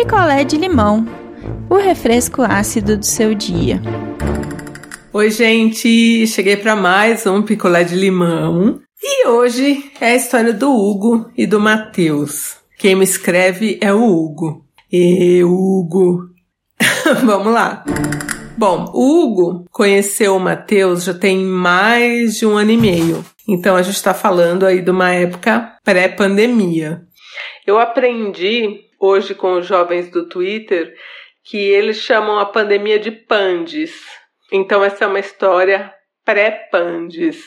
picolé de limão, o refresco ácido do seu dia. Oi, gente! Cheguei para mais um picolé de limão. E hoje é a história do Hugo e do Matheus. Quem me escreve é o Hugo. Hugo! Vamos lá! Bom, o Hugo conheceu o Matheus já tem mais de 1 ano e meio. Então a gente está falando aí de uma época pré-pandemia. Eu aprendi hoje com os jovens do Twitter que eles chamam a pandemia de Pandes. Então essa é uma história pré-Pandes.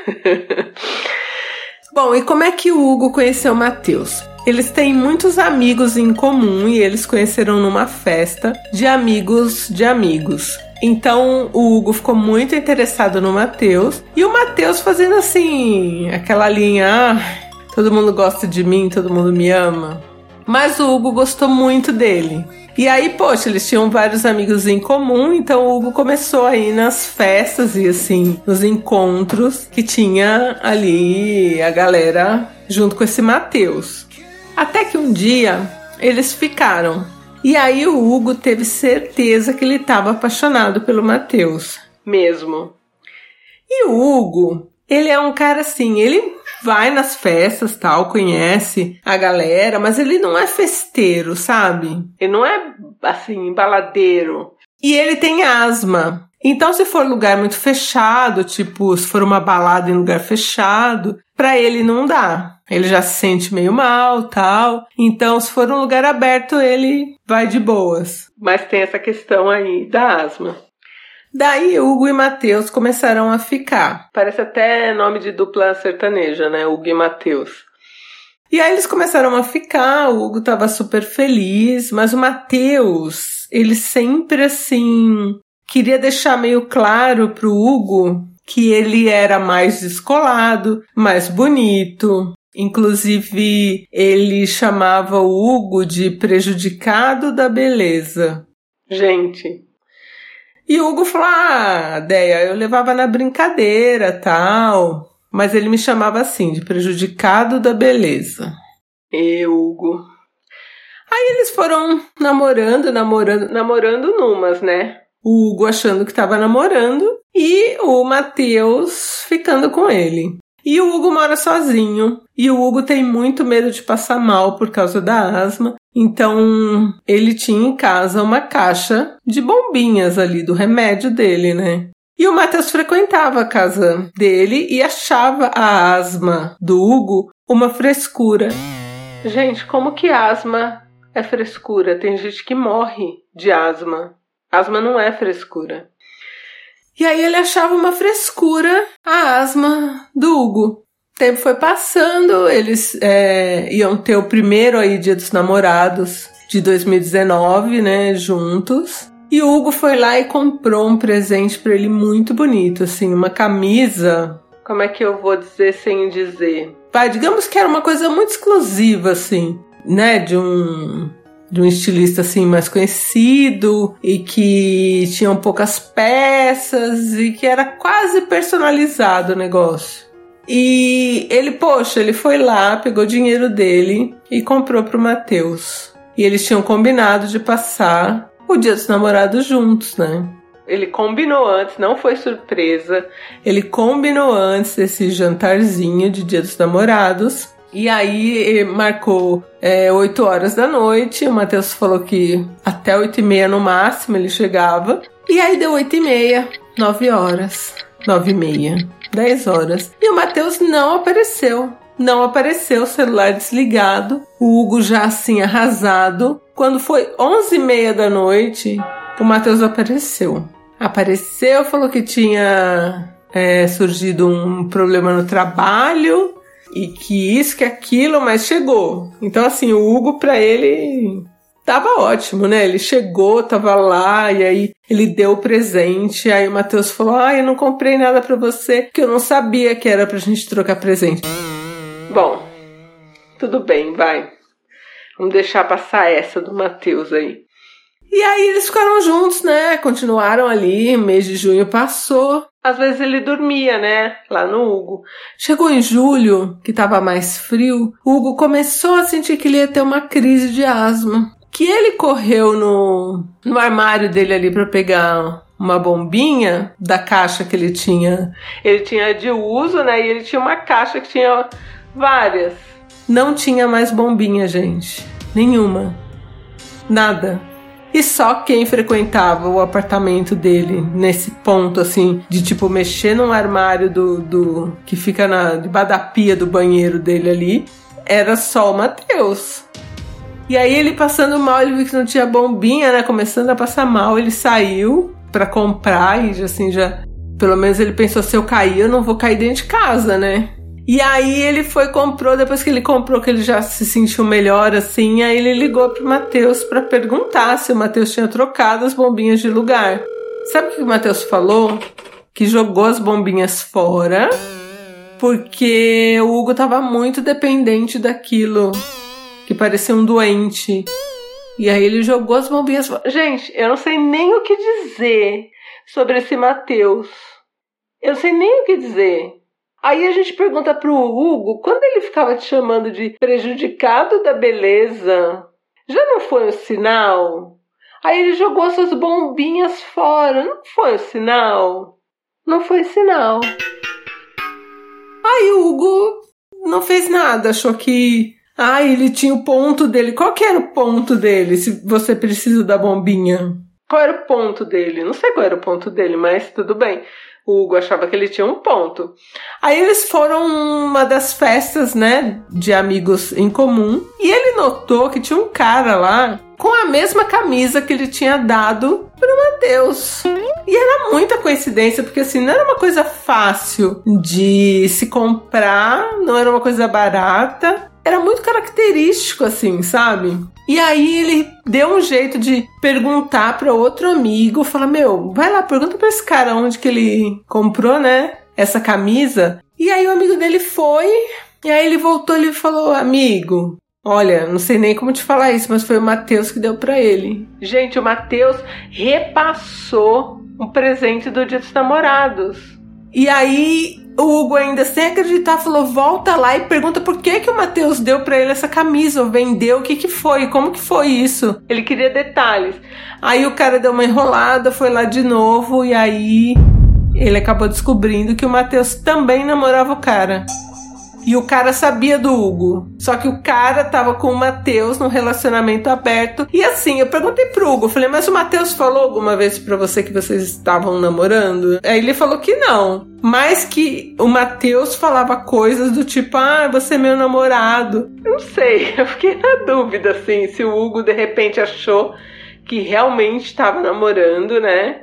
Bom, e como é que o Hugo conheceu o Matheus? Eles têm muitos amigos em comum e eles conheceram numa festa de amigos de amigos. Então o Hugo ficou muito interessado no Matheus e o Matheus fazendo assim, aquela linha, todo mundo gosta de mim, todo mundo me ama. Mas o Hugo gostou muito dele. E aí, poxa, eles tinham vários amigos em comum, então o Hugo começou a ir nas festas e assim, nos encontros que tinha ali a galera junto com esse Matheus. Até que um dia eles ficaram. E aí o Hugo teve certeza que ele estava apaixonado pelo Matheus, mesmo. E o Hugo, ele é um cara assim, ele vai nas festas, tal, conhece a galera, mas ele não é festeiro, sabe? Ele não é, assim, baladeiro. E ele tem asma. Então, se for lugar muito fechado, tipo, se for uma balada em lugar fechado, pra ele não dá. Ele já se sente meio mal, tal. Então, se for um lugar aberto, ele vai de boas. Mas tem essa questão aí da asma. Daí, Hugo e Matheus começaram a ficar. Parece até nome de dupla sertaneja, né? Hugo e Matheus. E aí eles começaram a ficar, o Hugo tava super feliz, mas o Matheus, ele sempre assim, queria deixar meio claro pro Hugo que ele era mais descolado, mais bonito. Inclusive, ele chamava o Hugo de prejudicado da beleza. Gente... E o Hugo falou, Déia, eu levava na brincadeira, tal. Mas ele me chamava assim, de prejudicado da beleza. Hugo. Aí eles foram namorando numas, né? O Hugo achando que tava namorando e o Matheus ficando com ele. E o Hugo mora sozinho. E o Hugo tem muito medo de passar mal por causa da asma. Então, ele tinha em casa uma caixa de bombinhas ali, do remédio dele, né? E o Matheus frequentava a casa dele e achava a asma do Hugo uma frescura. Gente, como que asma é frescura? Tem gente que morre de asma. Asma não é frescura. E aí ele achava uma frescura a asma do Hugo. O tempo foi passando, eles iam ter o primeiro aí Dia dos Namorados de 2019, né, juntos. E o Hugo foi lá e comprou um presente pra ele muito bonito, assim, uma camisa, como é que eu vou dizer sem dizer? Digamos que era uma coisa muito exclusiva, assim, né, de um estilista assim mais conhecido e que tinham poucas peças e que era quase personalizado o negócio. E ele foi lá, pegou o dinheiro dele e comprou pro Matheus. E eles tinham combinado de passar o Dia dos Namorados juntos, né? Ele combinou antes, não foi surpresa. Ele combinou antes desse jantarzinho de Dia dos Namorados. E aí marcou 8 horas da noite. O Matheus falou que até 8h30 no máximo ele chegava. E aí deu 8h30, 9 horas, 9h30. 10 horas. E o Matheus não apareceu. Não apareceu, o celular desligado. O Hugo já assim arrasado. Quando foi 11h30 da noite, o Matheus apareceu. Apareceu, falou que tinha surgido um problema no trabalho. E que isso, que aquilo, mas chegou. Então assim, o Hugo pra ele... Tava ótimo, né? Ele chegou, tava lá, e aí ele deu o presente. Aí o Matheus falou, eu não comprei nada pra você, porque eu não sabia que era pra gente trocar presente. Bom, tudo bem, vai. Vamos deixar passar essa do Matheus aí. E aí eles ficaram juntos, né? Continuaram ali, mês de junho passou. Às vezes ele dormia, né? Lá no Hugo. Chegou em julho, que tava mais frio, o Hugo começou a sentir que ele ia ter uma crise de asma. que ele correu no armário dele ali pra pegar uma bombinha da caixa que ele tinha. Ele tinha de uso, né? E ele tinha uma caixa que tinha várias. Não tinha mais bombinha, gente. Nenhuma. Nada. E só quem frequentava o apartamento dele, nesse ponto, assim, de tipo, mexer num armário que fica debaixo da pia do banheiro dele ali, era só o Matheus. E aí ele passando mal, ele viu que não tinha bombinha, né? Começando a passar mal, ele saiu pra comprar e assim, já... Pelo menos ele pensou, se eu cair, eu não vou cair dentro de casa, né? E aí ele foi, comprou, depois que ele comprou, que ele já se sentiu melhor, assim, aí ele ligou pro Matheus pra perguntar se o Matheus tinha trocado as bombinhas de lugar. Sabe o que o Matheus falou? Que jogou as bombinhas fora, porque o Hugo tava muito dependente daquilo, que parecia um doente. E aí ele jogou as bombinhas fora. Gente, eu não sei nem o que dizer sobre esse Matheus. Eu não sei nem o que dizer. Aí a gente pergunta pro Hugo, quando ele ficava te chamando de prejudicado da beleza, já não foi um sinal? Aí ele jogou suas bombinhas fora, não foi um sinal? Não foi sinal. Aí o Hugo não fez nada, achou que... ele tinha o ponto dele. Qual que era o ponto dele, se você precisa da bombinha? Qual era o ponto dele? Não sei qual era o ponto dele, mas tudo bem. O Hugo achava que ele tinha um ponto. Aí eles foram uma das festas, né, de amigos em comum. E ele notou que tinha um cara lá com a mesma camisa que ele tinha dado pro Matheus. E era muita coincidência, porque assim, não era uma coisa fácil de se comprar, não era uma coisa barata. Era muito característico, assim, sabe? E aí ele deu um jeito de perguntar para outro amigo, falar, vai lá, pergunta pra esse cara onde que ele comprou, né, essa camisa. E aí o amigo dele foi, e aí ele voltou, ele falou, amigo, olha, não sei nem como te falar isso, mas foi o Matheus que deu pra ele. Gente, o Matheus repassou um presente do Dia dos Namorados. E aí o Hugo, ainda sem acreditar, falou, volta lá e pergunta por que o Matheus deu pra ele essa camisa, ou vendeu, o que foi, como que foi isso? Ele queria detalhes. Aí o cara deu uma enrolada, foi lá de novo, e aí ele acabou descobrindo que o Matheus também namorava o cara. E o cara sabia do Hugo. Só que o cara tava com o Matheus num relacionamento aberto. E assim, eu perguntei pro Hugo, falei, mas o Matheus falou alguma vez pra você que vocês estavam namorando? Aí ele falou que não. Mas que o Matheus falava coisas do tipo, você é meu namorado. Eu não sei, eu fiquei na dúvida, assim, se o Hugo de repente achou que realmente tava namorando, né?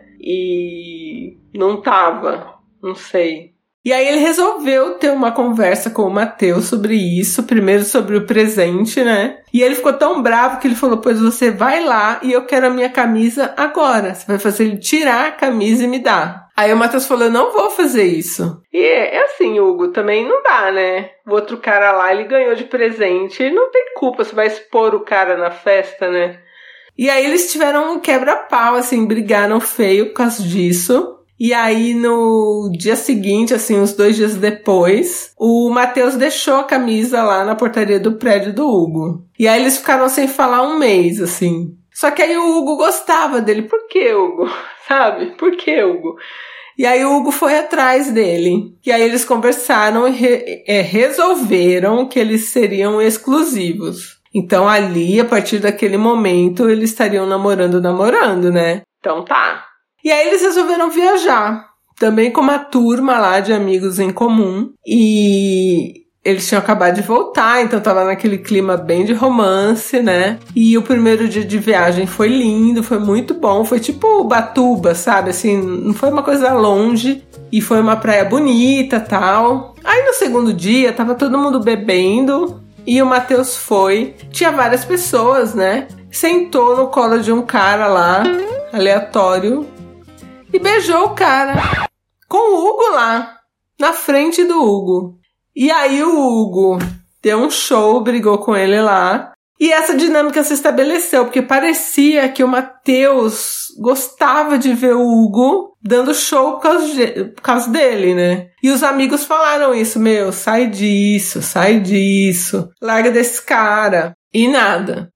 E não tava, não sei. E aí ele resolveu ter uma conversa com o Matheus sobre isso, primeiro sobre o presente, né? E ele ficou tão bravo que ele falou, pois você vai lá e eu quero a minha camisa agora. Você vai fazer ele tirar a camisa e me dar. Aí o Matheus falou, eu não vou fazer isso. E é assim, Hugo, também não dá, né? O outro cara lá, ele ganhou de presente, ele não tem culpa, você vai expor o cara na festa, né? E aí eles tiveram um quebra-pau, assim, brigaram feio por causa disso. E aí, no dia seguinte, assim, uns 2 dias depois, o Matheus deixou a camisa lá na portaria do prédio do Hugo. E aí eles ficaram sem falar 1 mês, assim. Só que aí o Hugo gostava dele. Por que, Hugo? Sabe? Por que, Hugo? E aí o Hugo foi atrás dele. E aí eles conversaram e resolveram que eles seriam exclusivos. Então ali, a partir daquele momento, eles estariam namorando, né? Então tá. E aí eles resolveram viajar, também com uma turma lá de amigos em comum. E eles tinham acabado de voltar, então tava naquele clima bem de romance, né? E o primeiro dia de viagem foi lindo, foi muito bom. Foi tipo Ubatuba, sabe? Assim, não foi uma coisa longe. E foi uma praia bonita e tal. Aí no segundo dia, tava todo mundo bebendo. E o Matheus foi. Tinha várias pessoas, né? Sentou no colo de um cara lá, aleatório. E beijou o cara, com o Hugo lá, na frente do Hugo. E aí o Hugo deu um show, brigou com ele lá. E essa dinâmica se estabeleceu, porque parecia que o Matheus gostava de ver o Hugo dando show por causa dele, né? E os amigos falaram isso, sai disso, larga desse cara. E nada.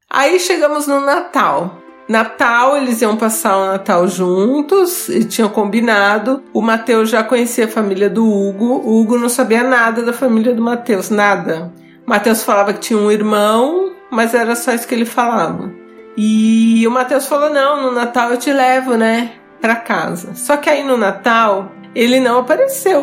Aí chegamos no Natal. Natal, eles iam passar o Natal juntos e tinham combinado. O Matheus já conhecia a família do Hugo. O Hugo não sabia nada da família do Matheus, nada. O Matheus falava que tinha um irmão, mas era só isso que ele falava. E o Matheus falou, não, no Natal eu te levo, né, pra casa. Só que aí no Natal, ele não apareceu.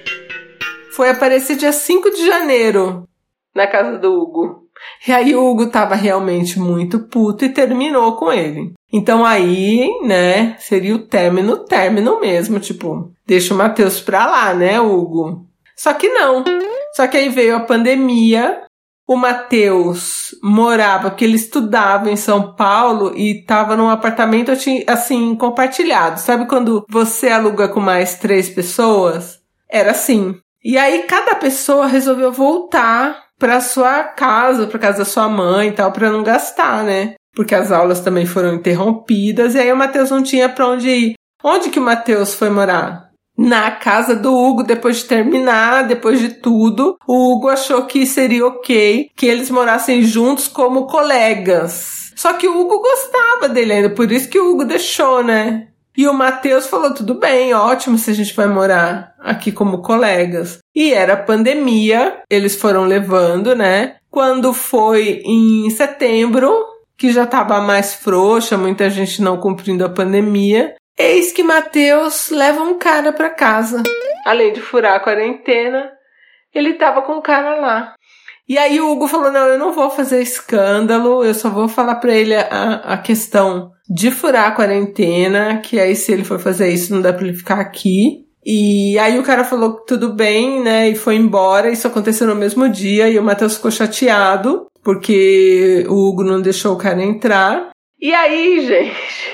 Foi aparecer dia 5 de janeiro, na casa do Hugo. E aí o Hugo tava realmente muito puto e terminou com ele. Então aí, né, seria o término mesmo, tipo, deixa o Matheus pra lá, né, Hugo? Só que não. Só que aí veio a pandemia, o Matheus morava, porque ele estudava em São Paulo e tava num apartamento, assim, compartilhado. Sabe quando você aluga com mais 3 pessoas? Era assim. E aí cada pessoa resolveu voltar pra sua casa, pra casa da sua mãe e tal, pra não gastar, né? Porque as aulas também foram interrompidas e aí o Matheus não tinha pra onde ir. Onde que o Matheus foi morar? Na casa do Hugo, depois de terminar, depois de tudo, o Hugo achou que seria ok que eles morassem juntos como colegas. Só que o Hugo gostava dele ainda, por isso que o Hugo deixou, né? E o Matheus falou, tudo bem, ótimo se a gente vai morar aqui como colegas. E era pandemia, eles foram levando, né? Quando foi em setembro, que já tava mais frouxa, muita gente não cumprindo a pandemia, eis que Matheus leva um cara pra casa. Além de furar a quarentena, ele tava com o cara lá. E aí o Hugo falou, não, eu não vou fazer escândalo, eu só vou falar pra ele a questão de furar a quarentena, que aí se ele for fazer isso não dá pra ele ficar aqui. E aí o cara falou que tudo bem, né, e foi embora. Isso aconteceu no mesmo dia e o Matheus ficou chateado, porque o Hugo não deixou o cara entrar. E aí, gente,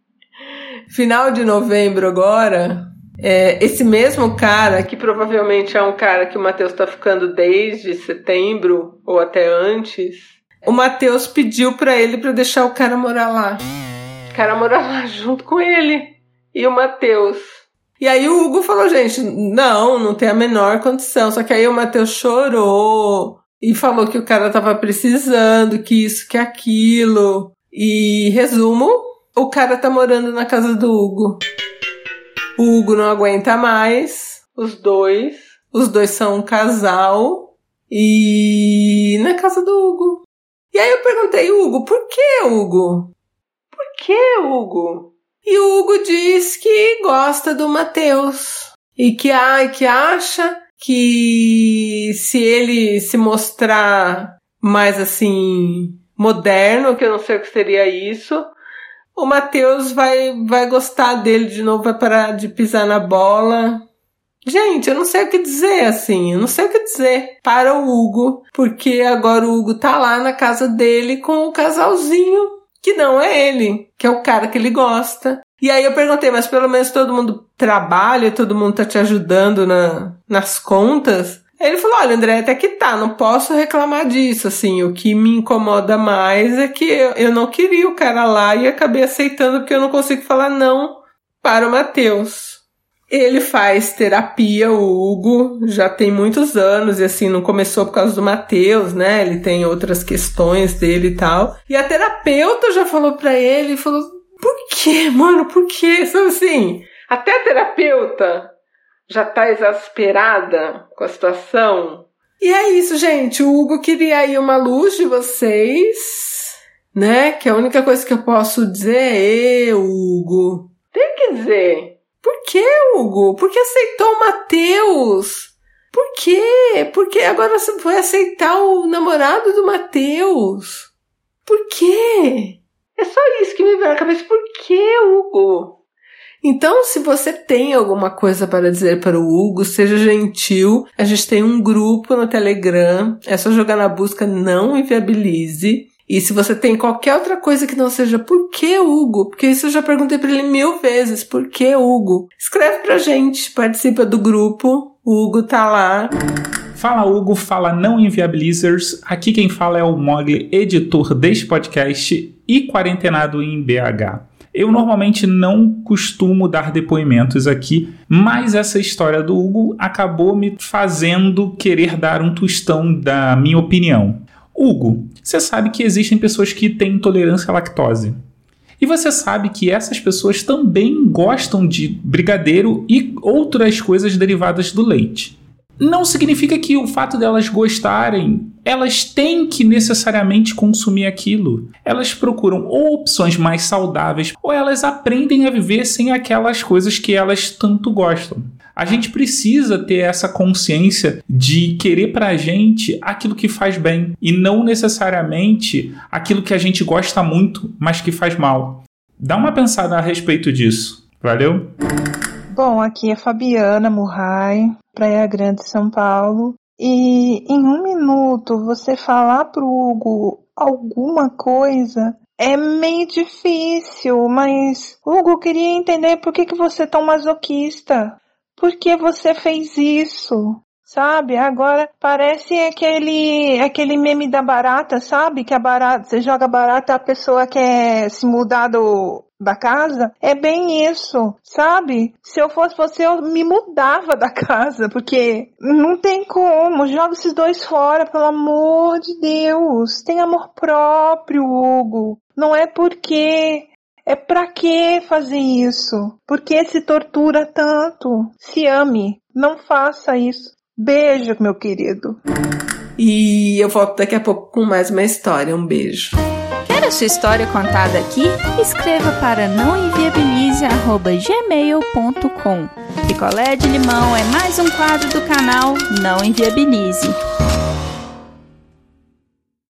final de novembro agora, esse mesmo cara, que provavelmente é um cara que o Matheus tá ficando desde setembro ou até antes, o Matheus pediu pra ele pra deixar o cara morar lá. O cara morar lá junto com ele e o Matheus. E aí o Hugo falou, gente, não tem a menor condição. Só que aí o Matheus chorou e falou que o cara tava precisando, que isso, que aquilo. E, resumo, o cara tá morando na casa do Hugo. O Hugo não aguenta mais, os dois são um casal, e na casa do Hugo. E aí eu perguntei, Hugo, por que, Hugo? Por que, Hugo? E o Hugo diz que gosta do Matheus, e que acha que se ele se mostrar mais assim, moderno, que eu não sei o que seria isso, o Matheus vai gostar dele de novo, vai parar de pisar na bola. Gente, eu não sei o que dizer, assim, eu não sei o que dizer para o Hugo, porque agora o Hugo tá lá na casa dele com o casalzinho, que não é ele, que é o cara que ele gosta. E aí eu perguntei, mas pelo menos todo mundo trabalha, todo mundo tá te ajudando nas contas? Ele falou, olha, André, até que tá, não posso reclamar disso, assim, o que me incomoda mais é que eu não queria o cara lá e acabei aceitando porque eu não consigo falar não para o Matheus. Ele faz terapia, o Hugo, já tem muitos anos e assim, não começou por causa do Matheus, né, ele tem outras questões dele e tal. E a terapeuta já falou pra ele, falou, por quê, mano, por quê? Sabe assim, até a terapeuta já tá exasperada com a situação. E é isso, gente. O Hugo queria aí uma luz de vocês, né? Que a única coisa que eu posso dizer é, Hugo. Tem que dizer. Por que, Hugo? Por que aceitou o Matheus? Por quê? Porque agora você vai aceitar o namorado do Matheus? Por quê? É só isso que me veio na cabeça. Por que, Hugo? Então, se você tem alguma coisa para dizer para o Hugo, seja gentil. A gente tem um grupo no Telegram. É só jogar na busca Não Inviabilize. E se você tem qualquer outra coisa que não seja por que, Hugo? Porque isso eu já perguntei para ele 1000 vezes. Por que, Hugo? Escreve pra gente. Participa do grupo. O Hugo tá lá. Fala, Hugo. Fala, Não Inviabilizers. Aqui quem fala é o Mogli, editor deste podcast e quarentenado em BH. Eu normalmente não costumo dar depoimentos aqui, mas essa história do Hugo acabou me fazendo querer dar um tostão da minha opinião. Hugo, você sabe que existem pessoas que têm intolerância à lactose. E você sabe que essas pessoas também gostam de brigadeiro e outras coisas derivadas do leite. Não significa que o fato delas gostarem, elas têm que necessariamente consumir aquilo. Elas procuram ou opções mais saudáveis, ou elas aprendem a viver sem aquelas coisas que elas tanto gostam. A gente precisa ter essa consciência de querer pra gente aquilo que faz bem e não necessariamente aquilo que a gente gosta muito, mas que faz mal. Dá uma pensada a respeito disso. Valeu? Bom, aqui é Fabiana Murray, Praia Grande, São Paulo. E em 1 minuto você falar pro Hugo alguma coisa é meio difícil, mas Hugo, eu queria entender por que você é tão masoquista. Por que você fez isso? Sabe? Agora parece aquele meme da barata, sabe? Que a barata, você joga barata, a pessoa quer se mudar da casa. É bem isso, sabe? Se eu fosse você, eu me mudava da casa, porque não tem como. Joga esses dois fora, pelo amor de Deus. Tem amor próprio, Hugo. Não é porque... É pra que fazer isso? Por que se tortura tanto? Se ame. Não faça isso. Beijo, meu querido. E eu volto daqui a pouco com mais uma história. Um beijo. Quer a sua história contada aqui? Escreva para nãoenviabilize@gmail.com. Picolé de limão é mais um quadro do canal Não Enviabilize.